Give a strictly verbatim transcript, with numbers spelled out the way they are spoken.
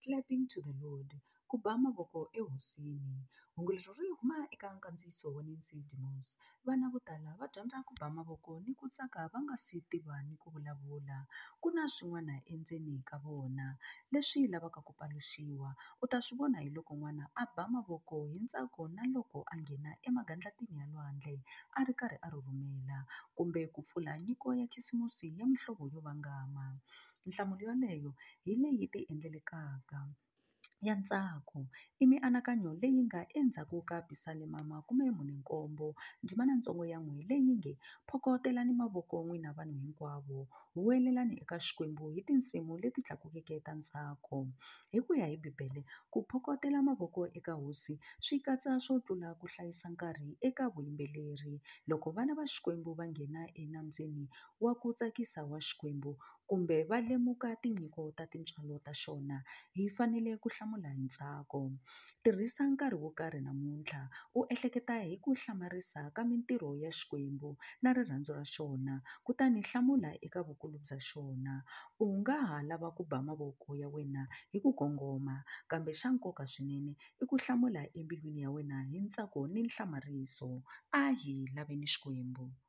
clapping to the Lord, ku ba mavoko ehosini. Hungu leri ri huma eka nkandziyiso wa Nancy DeMoss. Vana vo tala va dyondza ku ba mavoko ni ku tsaka va nga si tiva ni ku vulavula. Ku na swin'wana endzeni ka vona leswi lavaka ku paluxiwa. U ta swi vona hi loko n'wana a ba mavoko hi ntsako na loko a nghena emagandlatini ya lwandle a ri karhi a rhurhumela, kumbe ku pfula nyiko ya khisimusi ya mihlovo yo vangama. Nhlamulo yoleyo hi leyi ti endlekaka ya ntsako i mianakanyo leyi nga endzhaku ka Psalm khume mune nkombo ndzimana ntsongo ya n'we leyi nge phokotelani mavoko n'wina vanhu hinkwavo, huwelelani eka Xikwembu hi tinsimu leti tlakukeke ta ntsako. Hi ku ya hi Bibele, ku phokotela mavoko eka hosi swi katsa swo tlula ku hlayisa nkarhi eka vuyimbeleri. Loko vana va Xikwembu va nghena enambyeni wa ku tsakisa wa Xikwembu kumbe va lemuka tinyiko ta tintswalo ta xona, hi fanele ku hlamula hi ntsako. Tirhisa nkarhi wo karhi namuntlha u ehleketa hi ku hlamarisa ka mintirho ya Xikwembu na rirhandzu ra xona, kutani hlamula eka vukulu bya xona. U nga ha lava ku ba mavoko ya wena hi ku kongoma, kambe xa nkoka swinene i ku hlamula embilwini ya wena hi ntsako ni nhlamariso. A hi laveni Xikwembu.